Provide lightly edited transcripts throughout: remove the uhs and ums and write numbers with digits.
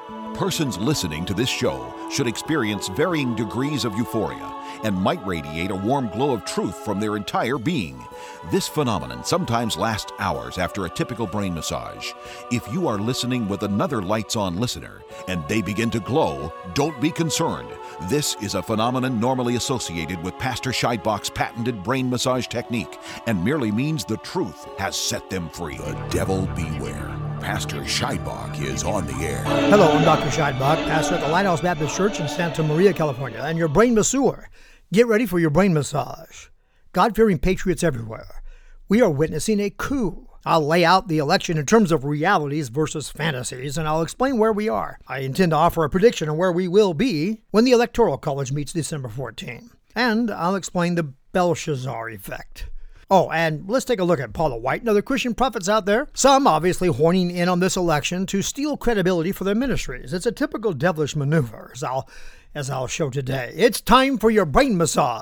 Persons listening to this show should experience varying degrees of euphoria and might radiate a warm glow of truth from their entire being. This phenomenon sometimes lasts hours after a typical brain massage. If you are listening with another lights-on listener and they begin to glow, don't be concerned. This is a phenomenon normally associated with Pastor Scheidbach's patented brain massage technique and merely means the truth has set them free. The devil beware. Pastor Scheidbach is on the air. Hello, I'm Dr. Scheidbach, pastor at the Lighthouse Baptist Church in Santa Maria, California, and your brain masseur. Get ready for your brain massage. God-fearing patriots everywhere. We are witnessing a coup. I'll lay out the election in terms of realities versus fantasies, and I'll explain where we are. I intend to offer a prediction on where we will be when the Electoral College meets December 14. And I'll explain the Belshazzar effect. Oh, and let's take a look at Paula White and other Christian prophets out there. Some obviously horning in on this election to steal credibility for their ministries. It's a typical devilish maneuver, as I'll show today. It's time for your brain massage.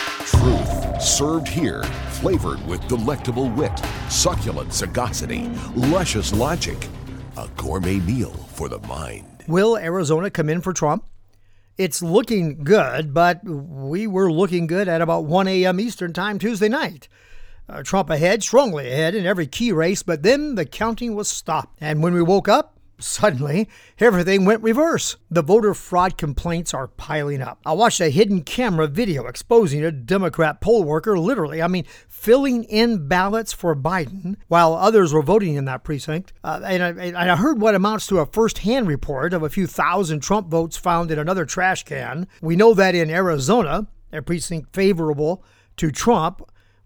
Truth served here, flavored with delectable wit, succulent sagacity, luscious logic. A gourmet meal for the mind. Will Arizona come in for Trump? It's looking good, but we were looking good at about 1 a.m. Eastern Time Tuesday night. Trump ahead, strongly ahead in every key race, but then the counting was stopped. And when we woke up, suddenly, everything went reverse. The voter fraud complaints are piling up. I watched a hidden camera video exposing a Democrat poll worker filling in ballots for Biden while others were voting in that precinct. And I heard what amounts to a first-hand report of a few thousand Trump votes found in another trash can. We know that in Arizona, a precinct favorable to Trump,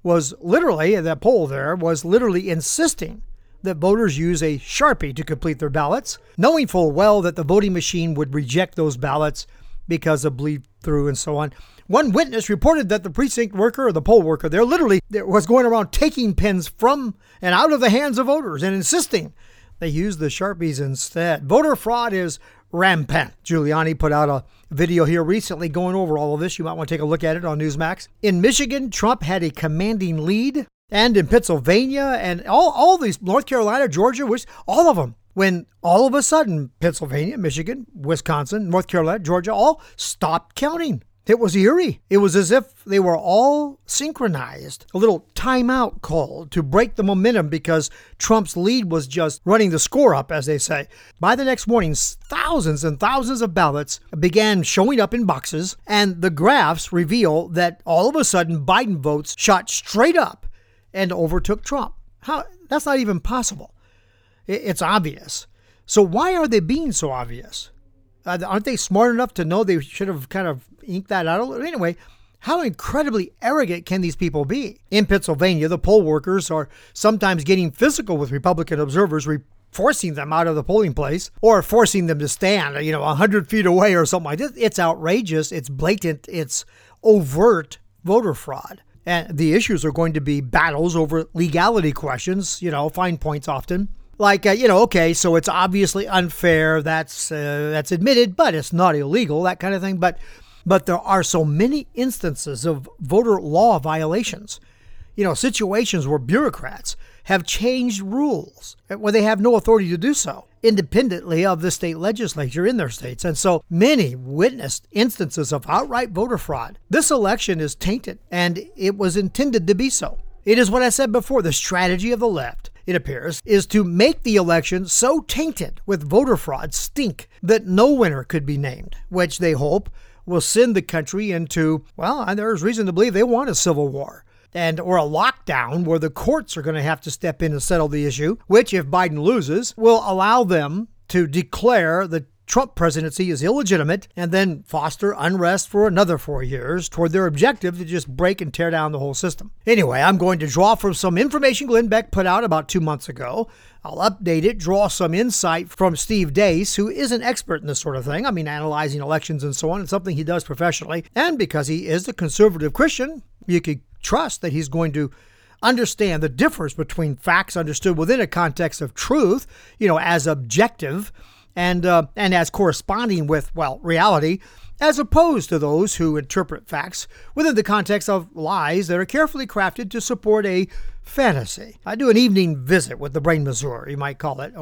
that poll there was literally insisting that voters use a Sharpie to complete their ballots, knowing full well that the voting machine would reject those ballots because of bleed through and so on. One witness reported that the precinct worker or the poll worker there was going around taking pens from and out of the hands of voters and insisting they use the Sharpies instead. Voter fraud is rampant. Giuliani put out a video here recently going over all of this. You might want to take a look at it on Newsmax. In Michigan, Trump had a commanding lead. And in Pennsylvania and all these, North Carolina, Georgia, all of them, when all of a sudden Pennsylvania, Michigan, Wisconsin, North Carolina, Georgia, all stopped counting. It was eerie. It was as if they were all synchronized. A little timeout called to break the momentum because Trump's lead was just running the score up, as they say. By the next morning, thousands and thousands of ballots began showing up in boxes, and the graphs reveal that all of a sudden Biden votes shot straight up and overtook Trump. How? That's not even possible. It's obvious. So why are they being so obvious? Aren't they smart enough to know they should have kind of inked that out a little? Anyway, how incredibly arrogant can these people be? In Pennsylvania, the poll workers are sometimes getting physical with Republican observers, forcing them out of the polling place or forcing them to stand, 100 feet away or something like this. It's outrageous. It's blatant. It's overt voter fraud. And the issues are going to be battles over legality questions, fine points often. Like, okay, so it's obviously unfair. That's admitted, but it's not illegal, that kind of thing. But there are so many instances of voter law violations, situations where bureaucrats have changed rules where they have no authority to do so independently of the state legislature in their states. And so many witnessed instances of outright voter fraud. This election is tainted, and it was intended to be so. It is what I said before. The strategy of the left, it appears, is to make the election so tainted with voter fraud stink that no winner could be named, which they hope will send the country into, there's reason to believe they want a civil war. Or a lockdown where the courts are going to have to step in and settle the issue, which, if Biden loses, will allow them to declare the Trump presidency is illegitimate and then foster unrest for another 4 years toward their objective to just break and tear down the whole system. Anyway, I'm going to draw from some information Glenn Beck put out about 2 months ago. I'll update it, draw some insight from Steve Deace, who is an expert in this sort of thing. Analyzing elections and so on. It's something he does professionally. And because he is a conservative Christian, you could trust that he's going to understand the difference between facts understood within a context of truth, as objective and as corresponding with, reality, as opposed to those who interpret facts within the context of lies that are carefully crafted to support a fantasy. I do an evening visit with the brain masseur, you might call it, or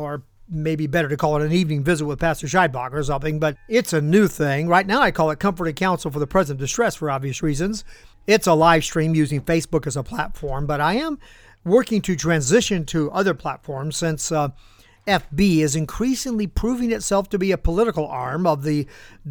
maybe better to call it an evening visit with Pastor Scheidbach or something, but it's a new thing. Right now I call it Comfort and Counsel for the Present Distress for obvious reasons. It's a live stream using Facebook as a platform, but I am working to transition to other platforms since FB is increasingly proving itself to be a political arm of the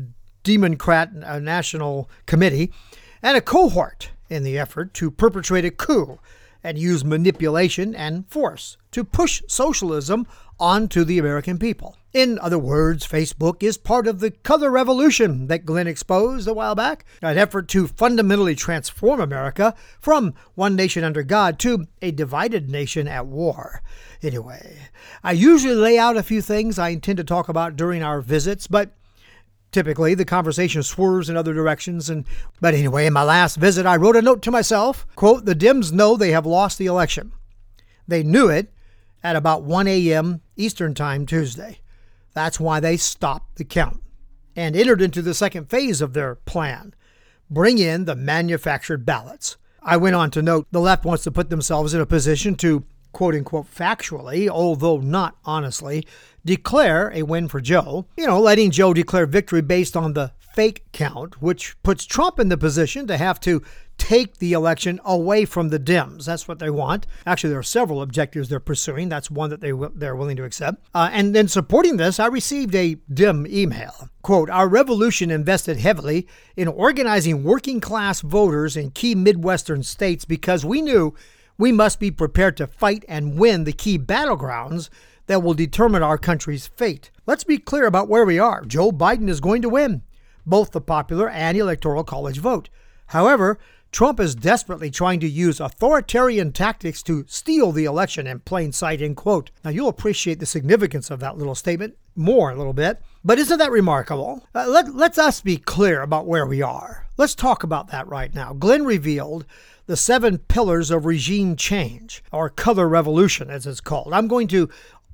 Democrat National Committee and a cohort in the effort to perpetrate a coup and use manipulation and force to push socialism onto the American people. In other words, Facebook is part of the color revolution that Glenn exposed a while back, an effort to fundamentally transform America from one nation under God to a divided nation at war. Anyway, I usually lay out a few things I intend to talk about during our visits, but typically the conversation swerves in other directions. But anyway, in my last visit, I wrote a note to myself, quote, "The Dems know they have lost the election. They knew it at about 1 a.m. Eastern Time Tuesday. That's why they stopped the count and entered into the second phase of their plan, bring in the manufactured ballots." I went on to note the left wants to put themselves in a position to, quote-unquote, factually, although not honestly, declare a win for Joe, letting Joe declare victory based on the fake count, which puts Trump in the position to have to take the election away from the Dems. That's what they want. Actually, there are several objectives they're pursuing. That's one that they're willing to accept. And then supporting this, I received a Dem email. Quote, "Our revolution invested heavily in organizing working class voters in key Midwestern states because we knew we must be prepared to fight and win the key battlegrounds that will determine our country's fate. Let's be clear about where we are. Joe Biden is going to win both the popular and electoral college vote. However, Trump is desperately trying to use authoritarian tactics to steal the election in plain sight," end quote. Now, you'll appreciate the significance of that little statement more a little bit. But isn't that remarkable? Let's us be clear about where we are. Let's talk about that right now. Glenn revealed the 7 pillars of regime change, or color revolution, as it's called. I'm going to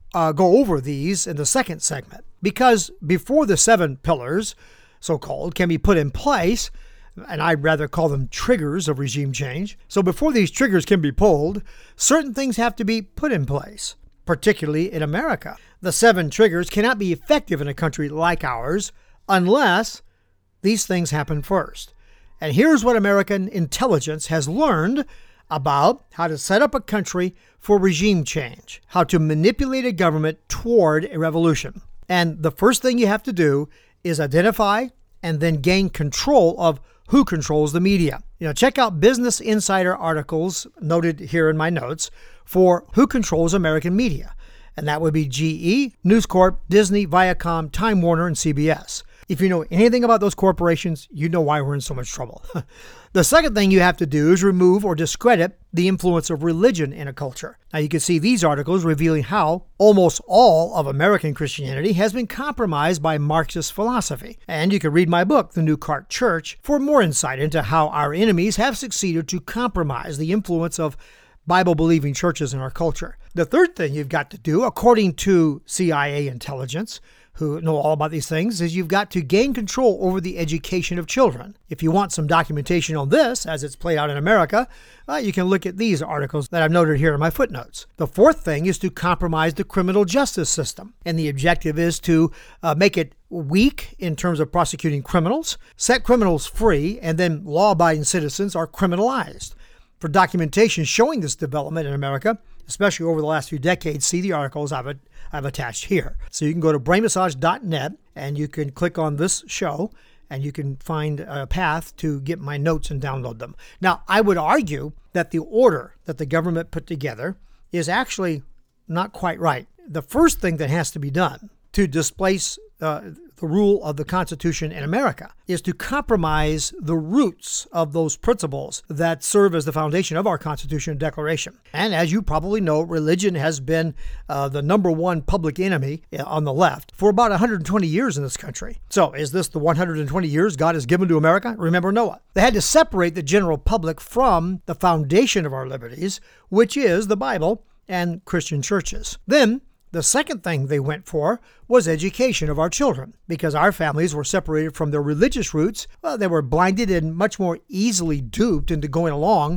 go over these in the second segment, because before the 7 pillars, so-called, can be put in place, and I'd rather call them triggers of regime change. So before these triggers can be pulled, certain things have to be put in place, particularly in America. The 7 triggers cannot be effective in a country like ours unless these things happen first. And here's what American intelligence has learned about how to set up a country for regime change, how to manipulate a government toward a revolution. And the first thing you have to do is identify and then gain control of who controls the media. Check out Business Insider articles noted here in my notes for who controls American media. And that would be GE, News Corp, Disney, Viacom, Time Warner, and CBS. If you know anything about those corporations, you know why we're in so much trouble. The second thing you have to do is remove or discredit the influence of religion in a culture. Now, you can see these articles revealing how almost all of American Christianity has been compromised by Marxist philosophy. And you can read my book, The New Cart Church, for more insight into how our enemies have succeeded to compromise the influence of Bible-believing churches in our culture. The third thing you've got to do, according to CIA intelligence, who know all about these things, is you've got to gain control over the education of children. If you want some documentation on this, as it's played out in America, you can look at these articles that I've noted here in my footnotes. The fourth thing is to compromise the criminal justice system. And the objective is to make it weak in terms of prosecuting criminals, set criminals free, and then law-abiding citizens are criminalized. For documentation showing this development in America, especially over the last few decades, see the articles I've attached here. So you can go to brainmassage.net and you can click on this show and you can find a path to get my notes and download them. Now, I would argue that the order that the government put together is actually not quite right. The first thing that has to be done to displace the rule of the Constitution in America is to compromise the roots of those principles that serve as the foundation of our Constitution and Declaration. And as you probably know, religion has been the number one public enemy on the left for about 120 years in this country. So is this the 120 years God has given to America? Remember Noah. They had to separate the general public from the foundation of our liberties, which is the Bible and Christian churches. Then the second thing they went for was education of our children. Because our families were separated from their religious roots, they were blinded and much more easily duped into going along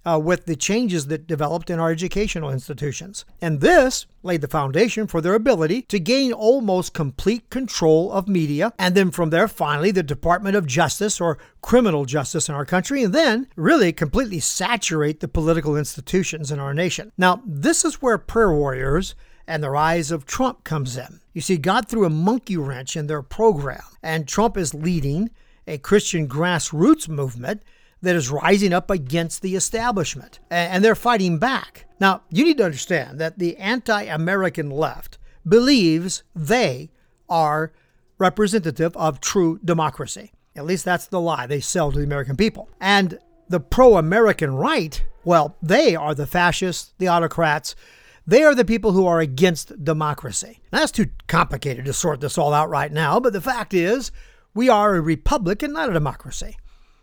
with the changes that developed in our educational institutions. And this laid the foundation for their ability to gain almost complete control of media, and then from there, finally, the Department of Justice or criminal justice in our country, and then really completely saturate the political institutions in our nation. Now, this is where prayer warriors and the rise of Trump comes in. You see, God threw a monkey wrench in their program, and Trump is leading a Christian grassroots movement that is rising up against the establishment, and they're fighting back. Now, you need to understand that the anti-American left believes they are representative of true democracy. At least that's the lie they sell to the American people. And the pro-American right, well, they are the fascists, the autocrats. They are the people who are against democracy. Now, that's too complicated to sort this all out right now, but the fact is, we are a republic and not a democracy.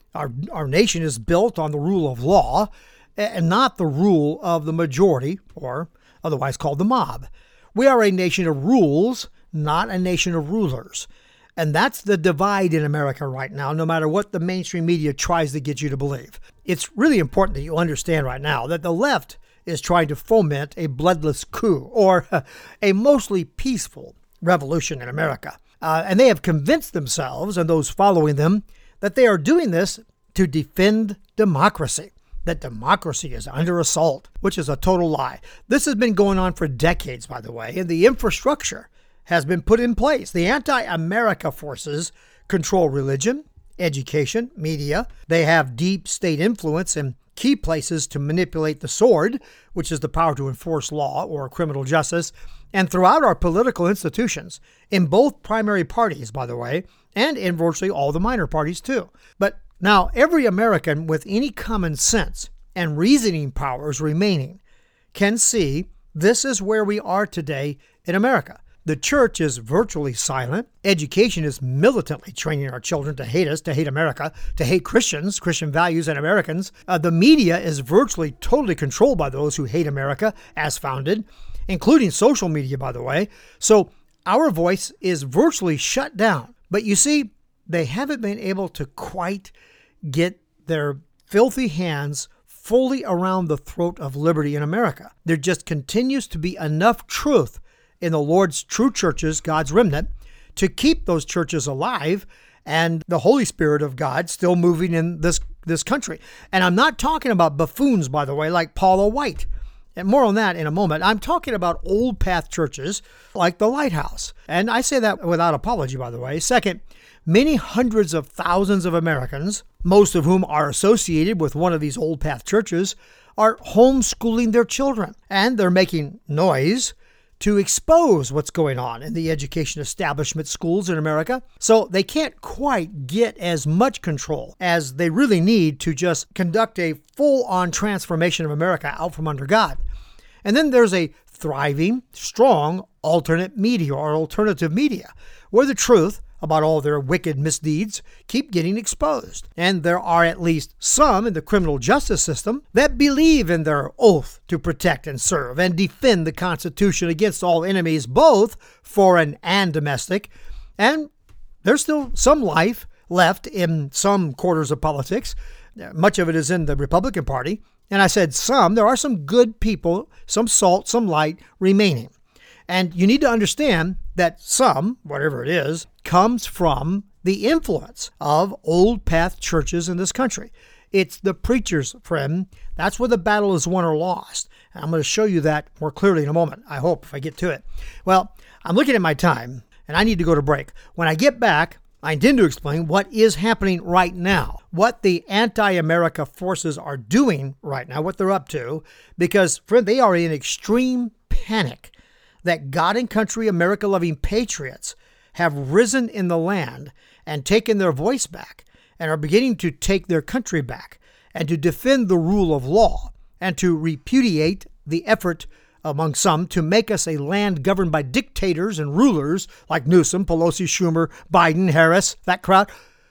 Our nation is built on the rule of law and not the rule of the majority, or otherwise called the mob. We are a nation of rules, not a nation of rulers. And that's the divide in America right now, no matter what the mainstream media tries to get you to believe. It's really important that you understand right now that the left is trying to foment a bloodless coup or a mostly peaceful revolution in America. And they have convinced themselves and those following them that they are doing this to defend democracy, that democracy is under assault, which is a total lie. This has been going on for decades, by the way, and the infrastructure has been put in place. The anti-America forces control religion, education, media. They have deep state influence in key places to manipulate the sword, which is the power to enforce law or criminal justice, and throughout our political institutions, in both primary parties, by the way, and in virtually all the minor parties too. But now every American with any common sense and reasoning powers remaining can see this is where we are today in America. The church is virtually silent. Education is militantly training our children to hate us, to hate America, to hate Christians, Christian values, and Americans. The media is virtually totally controlled by those who hate America as founded, including social media, by the way. So our voice is virtually shut down. But you see, they haven't been able to quite get their filthy hands fully around the throat of liberty in America. There just continues to be enough truth in the Lord's true churches, God's remnant, to keep those churches alive and the Holy Spirit of God still moving in this country. And I'm not talking about buffoons, by the way, like Paula White. And more on that in a moment. I'm talking about old path churches like the Lighthouse. And I say that without apology, by the way. Second, many hundreds of thousands of Americans, most of whom are associated with one of these old path churches, are homeschooling their children. And they're making noise to expose what's going on in the education establishment schools in America. So they can't quite get as much control as they really need to just conduct a full-on transformation of America out from under God. And then there's a thriving, strong alternate media or alternative media, where the truth about all their wicked misdeeds keep getting exposed. And there are at least some in the criminal justice system that believe in their oath to protect and serve and defend the Constitution against all enemies, both foreign and domestic. And there's still some life left in some quarters of politics. Much of it is in the Republican Party. And I said some, there are some good people, some salt, some light remaining. And you need to understand that some, whatever it is, comes from the influence of old path churches in this country. It's the preachers, friend. That's where the battle is won or lost. And I'm going to show you that more clearly in a moment, I hope, if I get to it. Well, I'm looking at my time, and I need to go to break. When I get back, I intend to explain what is happening right now, what the anti-America forces are doing right now, what they're up to, because, friend, they are in extreme panic that God and country, America-loving patriots have risen in the land and taken their voice back and are beginning to take their country back and to defend the rule of law and to repudiate the effort among some to make us a land governed by dictators and rulers like Newsom, Pelosi, Schumer, Biden, Harris, that crowd.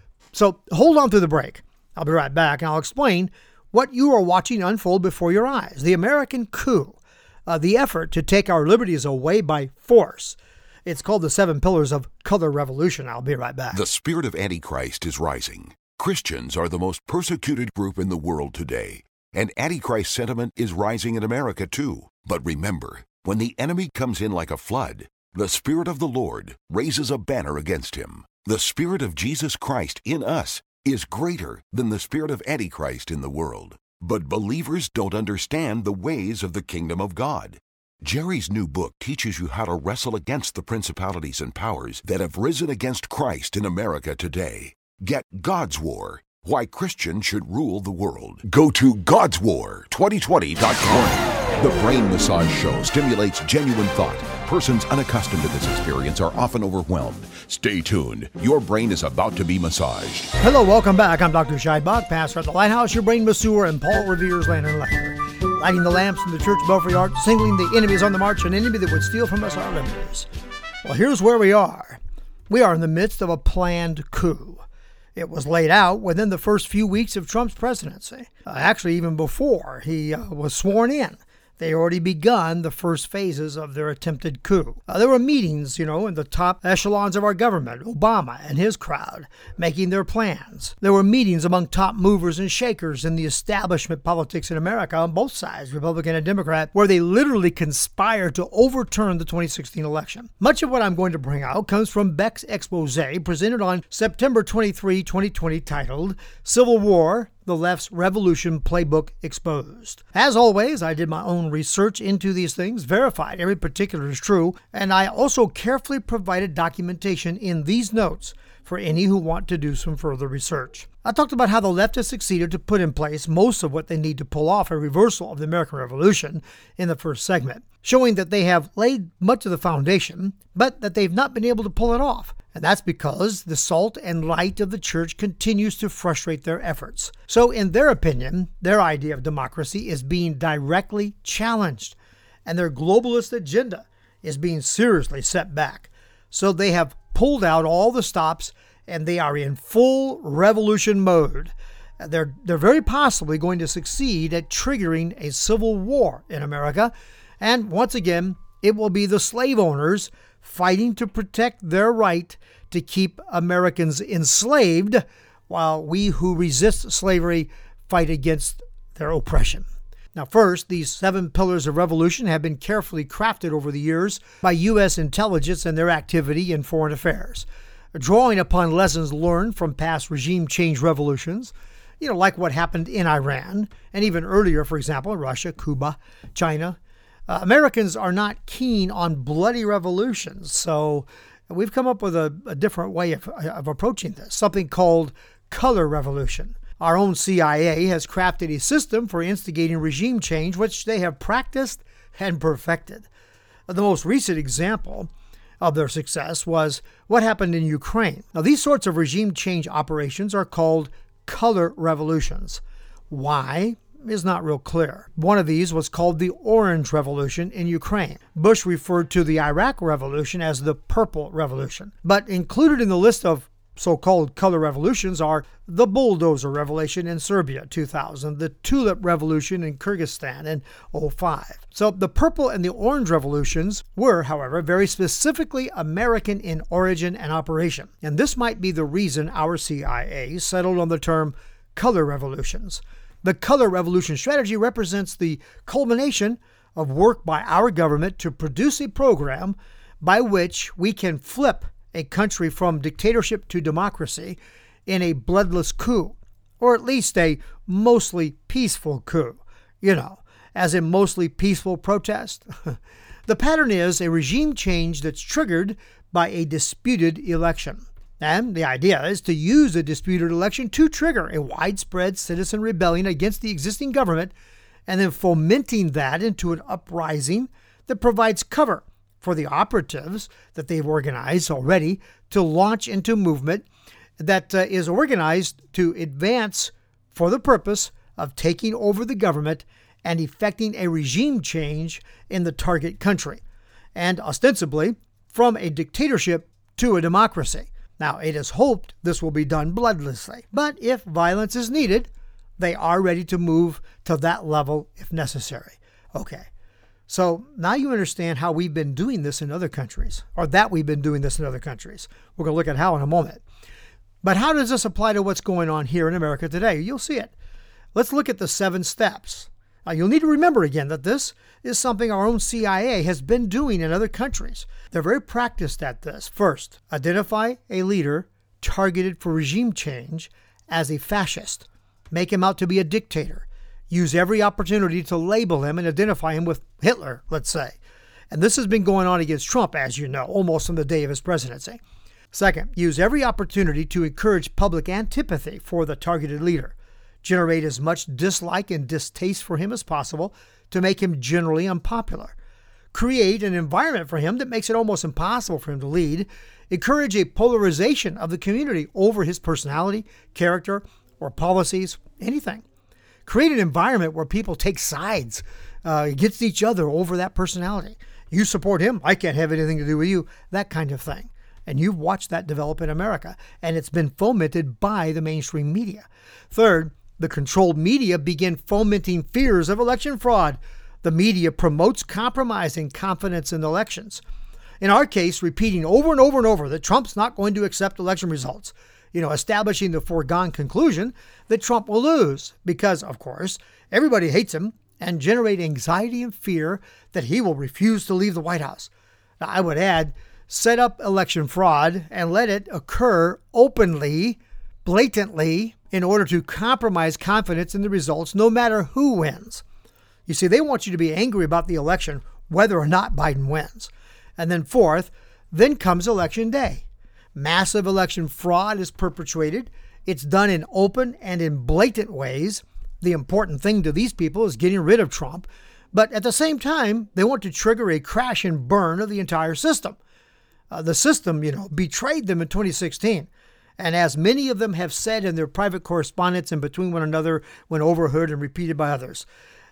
So hold on through the break. I'll be right back and I'll explain what you are watching unfold before your eyes. The American coup. The effort to take our liberties away by force. It's called the 7 Pillars of Color Revolution. I'll be right back. The spirit of Antichrist is rising. Christians are the most persecuted group in the world today. And Antichrist sentiment is rising in America too. But remember, when the enemy comes in like a flood, the Spirit of the Lord raises a banner against him. The Spirit of Jesus Christ in us is greater than the spirit of Antichrist in the world. But believers don't understand the ways of the kingdom of God. Jerry's new book teaches you how to wrestle against the principalities and powers that have risen against Christ in America today. Get God's War, Why Christians Should Rule the World. Go to GodsWar2020.com. The Brain Massage Show stimulates genuine thought. Persons unaccustomed to this experience are often overwhelmed. Stay tuned. Your brain is about to be massaged. Hello, welcome back. I'm Dr. Scheidbach, pastor at the Lighthouse, your brain masseur, and Paul Revere's Lantern Lecture. Lighting the lamps in the church belfry arch, singling the enemies on the march, an enemy that would steal from us our liberties. Well, here's where we are. We are in the midst of a planned coup. It was laid out within the first few weeks of Trump's presidency. Actually, even before he was sworn in. They already begun the first phases of their attempted coup. There were meetings, in the top echelons of our government, Obama and his crowd, making their plans. There were meetings among top movers and shakers in the establishment politics in America on both sides, Republican and Democrat, where they literally conspired to overturn the 2016 election. Much of what I'm going to bring out comes from Beck's expose presented on September 23, 2020, titled Civil War, the Left's Revolution Playbook Exposed. As always, I did my own research into these things, verified every particular is true, and I also carefully provided documentation in these notes for any who want to do some further research. I talked about how the left has succeeded to put in place most of what they need to pull off a reversal of the American Revolution in the first segment, showing that they have laid much of the foundation, but that they've not been able to pull it off. And that's because the salt and light of the church continues to frustrate their efforts. So in their opinion, their idea of democracy is being directly challenged, and their globalist agenda is being seriously set back. So they have pulled out all the stops, and they are in full revolution mode. They're very possibly going to succeed at triggering a civil war in America. And once again, it will be the slave owners fighting to protect their right to keep Americans enslaved, while we who resist slavery fight against their oppression. Now, first, these 7 pillars of revolution have been carefully crafted over the years by U.S. intelligence and their activity in foreign affairs, drawing upon lessons learned from past regime change revolutions, like what happened in Iran, and even earlier, for example, Russia, Cuba, China. Americans are not keen on bloody revolutions, so we've come up with a different way of approaching this, something called color revolution. Our own CIA has crafted a system for instigating regime change, which they have practiced and perfected. The most recent example of their success was what happened in Ukraine. Now, these sorts of regime change operations are called color revolutions. Why is not real clear. One of these was called the Orange Revolution in Ukraine. Bush referred to the Iraq Revolution as the Purple Revolution. But included in the list of so-called color revolutions are the Bulldozer Revolution in Serbia, 2000, the Tulip Revolution in Kyrgyzstan in 2005. So the Purple and the Orange Revolutions were, however, very specifically American in origin and operation. And this might be the reason our CIA settled on the term color revolutions. The color revolution strategy represents the culmination of work by our government to produce a program by which we can flip a country from dictatorship to democracy in a bloodless coup, or at least a mostly peaceful coup, as in mostly peaceful protest. The pattern is a regime change that's triggered by a disputed election. And the idea is to use a disputed election to trigger a widespread citizen rebellion against the existing government, and then fomenting that into an uprising that provides cover for the operatives that they've organized already to launch into movement that is organized to advance for the purpose of taking over the government and effecting a regime change in the target country, and ostensibly from a dictatorship to a democracy. Now, it is hoped this will be done bloodlessly, but if violence is needed, they are ready to move to that level if necessary. Okay, so now you understand how we've been doing this in other countries, or that we've been doing this in other countries. We're going to look at how in a moment. But how does this apply to what's going on here in America today? You'll see it. let's look at the 7 steps. Now, you'll need to remember again that this is something our own CIA has been doing in other countries. They're very practiced at this. First, identify a leader targeted for regime change as a fascist. Make him out to be a dictator. Use every opportunity to label him and identify him with Hitler, let's say. And this has been going on against Trump, as you know, almost from the day of his presidency. Second, use every opportunity to encourage public antipathy for the targeted leader. Generate as much dislike and distaste for him as possible to make him generally unpopular. Create an environment for him that makes it almost impossible for him to lead. Encourage a polarization of the community over his personality, character, or policies, anything. Create an environment where people take sides against each other over that personality. You support him, I can't have anything to do with you, that kind of thing. And you've watched that develop in America, and it's been fomented by the mainstream media. Third, the controlled media begin fomenting fears of election fraud. The media promotes compromise and confidence in elections. In our case, repeating over and over and over that Trump's not going to accept election results, establishing the foregone conclusion that Trump will lose because, of course, everybody hates him, and generate anxiety and fear that he will refuse to leave the White House. Now, I would add, set up election fraud and let it occur openly, blatantly, in order to compromise confidence in the results, no matter who wins. You see, they want you to be angry about the election, whether or not Biden wins. And then fourth, then comes election day. Massive election fraud is perpetrated. It's done in open and in blatant ways. The important thing to these people is getting rid of Trump. But at the same time, they want to trigger a crash and burn of the entire system. The system, betrayed them in 2016. And as many of them have said in their private correspondence and between one another when overheard and repeated by others,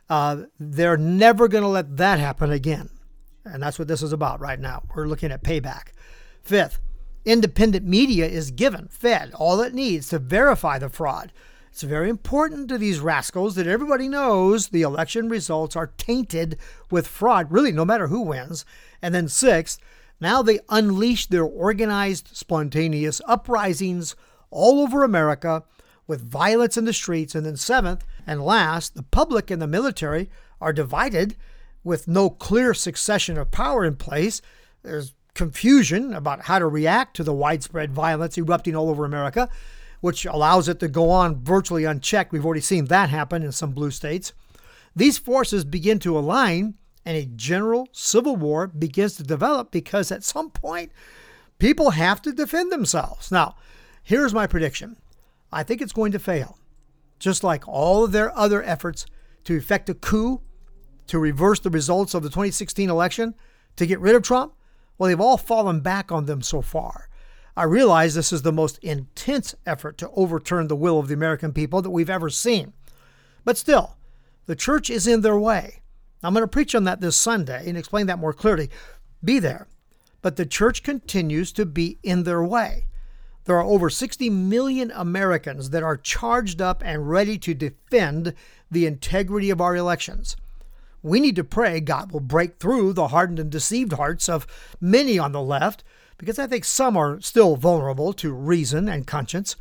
they're never going to let that happen again. And that's what this is about right now. We're looking at payback. Fifth, independent media is fed all it needs to verify the fraud. It's very important to these rascals that everybody knows the election results are tainted with fraud, really no matter who wins. And then sixth, now they unleash their organized, spontaneous uprisings all over America with violence in the streets. And then seventh and last, the public and the military are divided with no clear succession of power in place. There's confusion about how to react to the widespread violence erupting all over America, which allows it to go on virtually unchecked. We've already seen that happen in some blue states. These forces begin to align, and a general civil war begins to develop because at some point, people have to defend themselves. Now, here's my prediction. I think it's going to fail. Just like all of their other efforts to effect a coup, to reverse the results of the 2016 election, to get rid of Trump, well, they've all fallen back on them so far. I realize this is the most intense effort to overturn the will of the American people that we've ever seen. But still, the church is in their way. I'm going to preach on that this Sunday and explain that more clearly. Be there. But the church continues to be in their way. There are over 60 million Americans that are charged up and ready to defend the integrity of our elections. We need to pray God will break through the hardened and deceived hearts of many on the left, because I think some are still vulnerable to reason and conscience.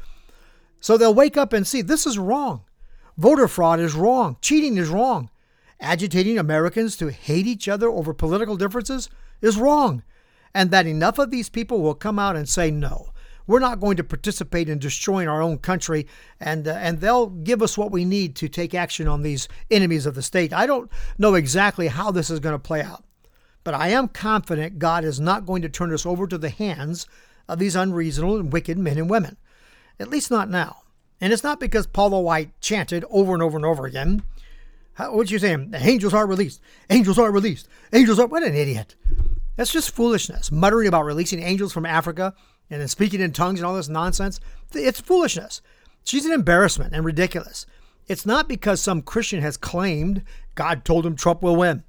So they'll wake up and see this is wrong. Voter fraud is wrong. Cheating is wrong. Agitating Americans to hate each other over political differences is wrong. And that enough of these people will come out and say, no, we're not going to participate in destroying our own country. And they'll give us what we need to take action on these enemies of the state. I don't know exactly how this is going to play out. But I am confident God is not going to turn us over to the hands of these unreasonable and wicked men and women. At least not now. And it's not because Paula White chanted over and over and over again. What'd you say? The angels are released. Angels are released. Angels are... What an idiot. That's just foolishness. Muttering about releasing angels from Africa and then speaking in tongues and all this nonsense. It's foolishness. She's an embarrassment and ridiculous. It's not because some Christian has claimed God told him Trump will win.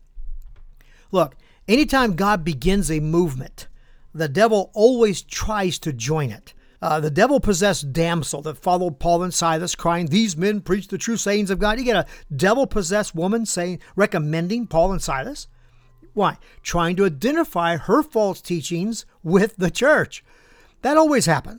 Look, anytime God begins a movement, the devil always tries to join it. The devil-possessed damsel that followed Paul and Silas crying, these men preach the true sayings of God. You get a devil-possessed woman recommending Paul and Silas. Why? Trying to identify her false teachings with the church. That always happens.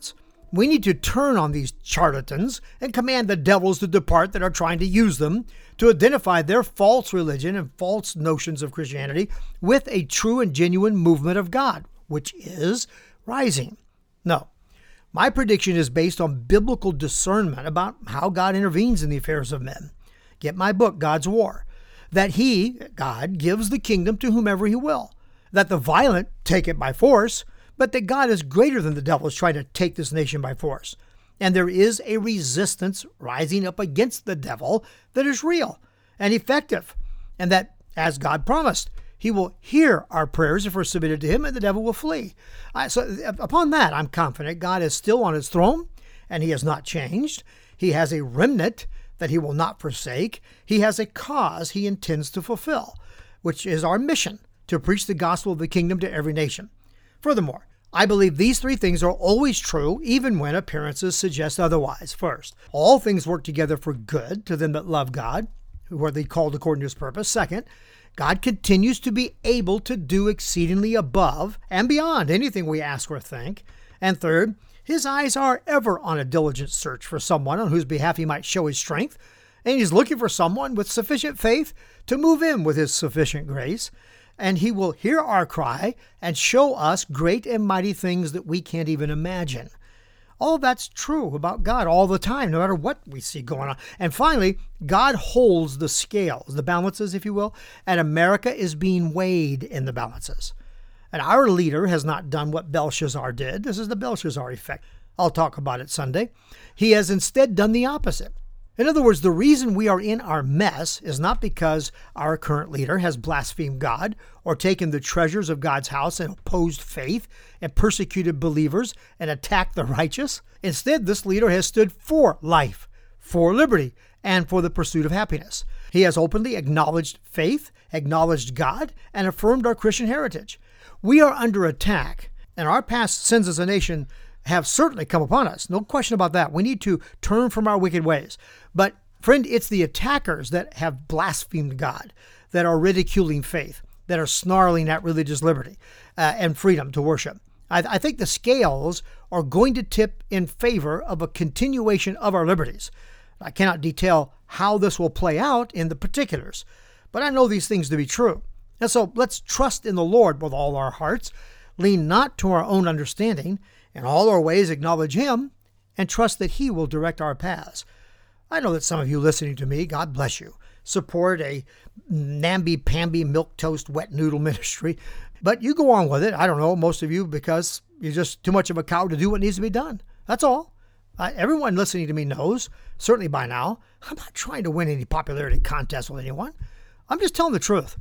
We need to turn on these charlatans and command the devils to depart that are trying to use them to identify their false religion and false notions of Christianity with a true and genuine movement of God, which is rising. No, my prediction is based on biblical discernment about how God intervenes in the affairs of men. Get my book, God's War. That He, God, gives the kingdom to whomever He will. That the violent take it by force, but that God is greater than the devil is trying to take this nation by force. And there is a resistance rising up against the devil that is real and effective. And that, as God promised, He will hear our prayers if we're submitted to Him, and the devil will flee. So upon that, I'm confident God is still on His throne, and He has not changed. He has a remnant that He will not forsake. He has a cause He intends to fulfill, which is our mission, to preach the gospel of the kingdom to every nation. Furthermore, I believe these three things are always true, even when appearances suggest otherwise. First, all things work together for good to them that love God, who are called according to His purpose. Second, God continues to be able to do exceedingly above and beyond anything we ask or think. And third, His eyes are ever on a diligent search for someone on whose behalf He might show His strength, and He's looking for someone with sufficient faith to move in with His sufficient grace. And He will hear our cry and show us great and mighty things that we can't even imagine. All that's true about God all the time, no matter what we see going on. And finally, God holds the scales, the balances, if you will, and America is being weighed in the balances. And our leader has not done what Belshazzar did. This is the Belshazzar effect. I'll talk about it Sunday. He has instead done the opposite. In other words, the reason we are in our mess is not because our current leader has blasphemed God or taken the treasures of God's house and opposed faith and persecuted believers and attacked the righteous. Instead, this leader has stood for life, for liberty, and for the pursuit of happiness. He has openly acknowledged faith, acknowledged God, and affirmed our Christian heritage. We are under attack, and our past sins as a nation have certainly come upon us. No question about that. We need to turn from our wicked ways. But, friend, it's the attackers that have blasphemed God, that are ridiculing faith, that are snarling at religious liberty and freedom to worship. I think the scales are going to tip in favor of a continuation of our liberties. I cannot detail how this will play out in the particulars, but I know these things to be true. And so let's trust in the Lord with all our hearts, lean not to our own understanding, in all our ways acknowledge Him, and trust that He will direct our paths. I know that some of you listening to me, God bless you, support a namby-pamby milquetoast wet noodle ministry, but you go on with it. I don't know, most of you, because you're just too much of a cow to do what needs to be done. That's all. Everyone listening to me knows, certainly by now, I'm not trying to win any popularity contest with anyone. I'm just telling the truth.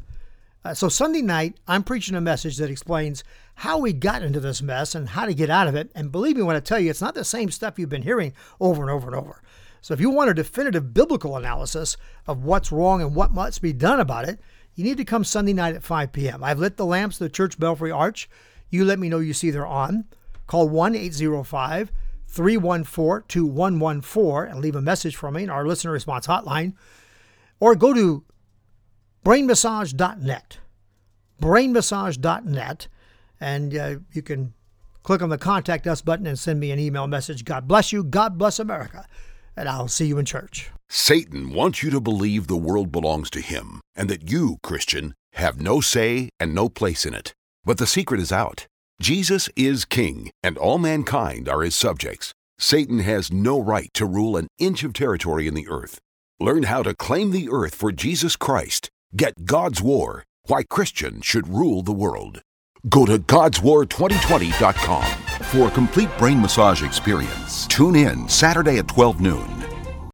So Sunday night, I'm preaching a message that explains how we got into this mess and how to get out of it. And believe me when I tell you, it's not the same stuff you've been hearing over and over and over. So if you want a definitive biblical analysis of what's wrong and what must be done about it, you need to come Sunday night at 5 p.m. I've lit the lamps of the Church Belfry Arch. You let me know you see they're on. Call 1-805-314-2114 and leave a message for me in our listener response hotline. Or go to brainmassage.net, brainmassage.net, and you can click on the Contact Us button and send me an email message. God bless you. God bless America. And I'll see you in church. Satan wants you to believe the world belongs to him and that you, Christian, have no say and no place in it. But the secret is out. Jesus is king, and all mankind are his subjects. Satan has no right to rule an inch of territory in the earth. Learn how to claim the earth for Jesus Christ. Get God's War, Why Christians Should Rule the World. Go to God'sWar2020.com for a complete brain massage experience. Tune in Saturday at 12 noon